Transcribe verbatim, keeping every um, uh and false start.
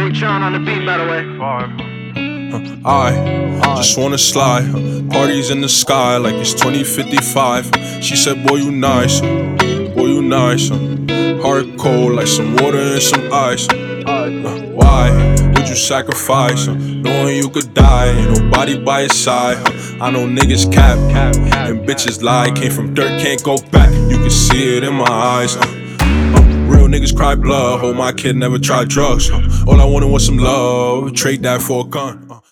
Big Sean on the beat, by the way. Uh, I just wanna slide, parties in the sky like it's twenty fifty-five. She said, boy, you nice, boy, you nice. Heart cold like some water and some ice. Uh, why would you sacrifice, knowing you could die, ain't nobody by your side? I know niggas cap, and bitches lie. Came from dirt, can't go back, you can see it in my eyes. uh, Real niggas cry blood, hold my kid never tried drugs. All I wanted was some love, trade that for a gun.